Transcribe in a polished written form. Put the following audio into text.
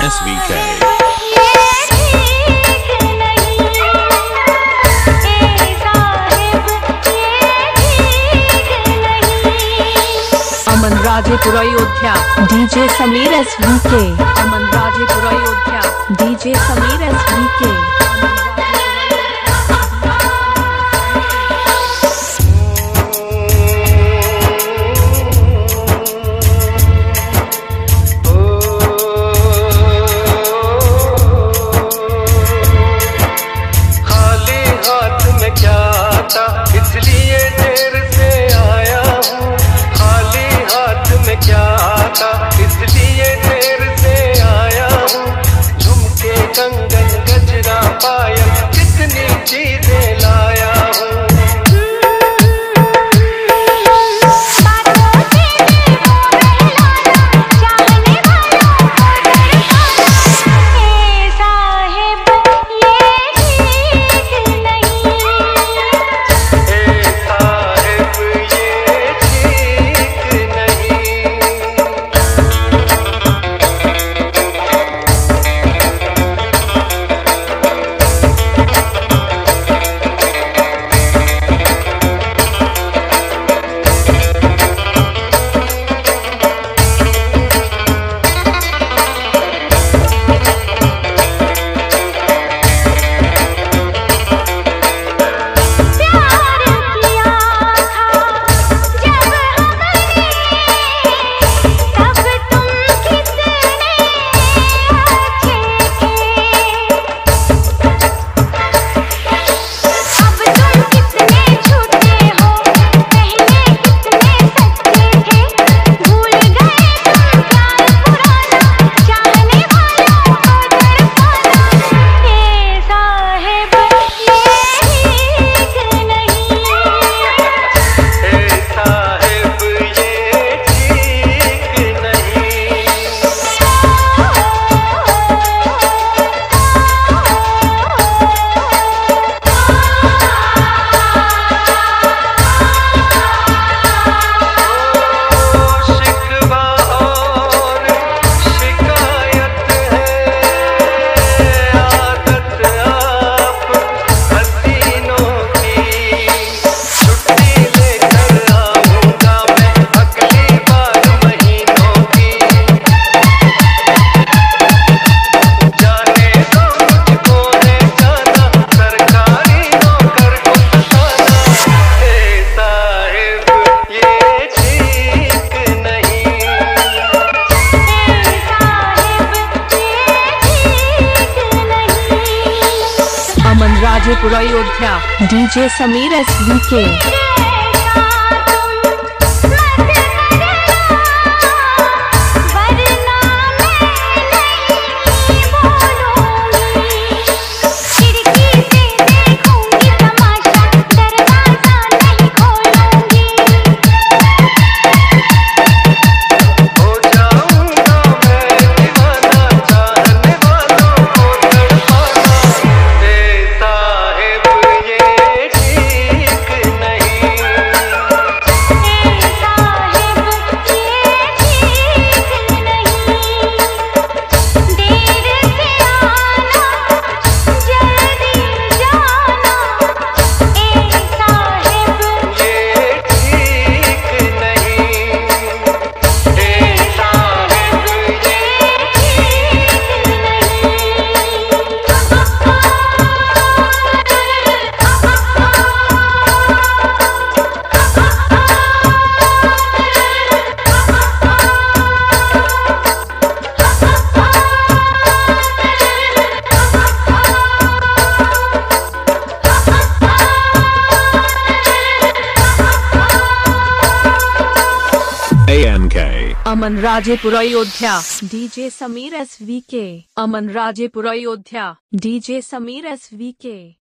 SVK. Aman Rajepur Ayodhya DJ Sameer SVK। Aman Rajepur Ayodhya DJ Sameer SVK। खाली हाथ में क्या था इसलिए देर से आया हूँ। खाली हाथ में क्या था इसलिए देर से आया हूँ। झुमके कंगन गजरा पायल कितनी चीजें लाया हूँ। Aman Rajepur Ayodhya DJ Sameer SVK। Aman Rajepur Ayodhya DJ Sameer SVK। Aman Rajepur Ayodhya DJ Sameer SVK।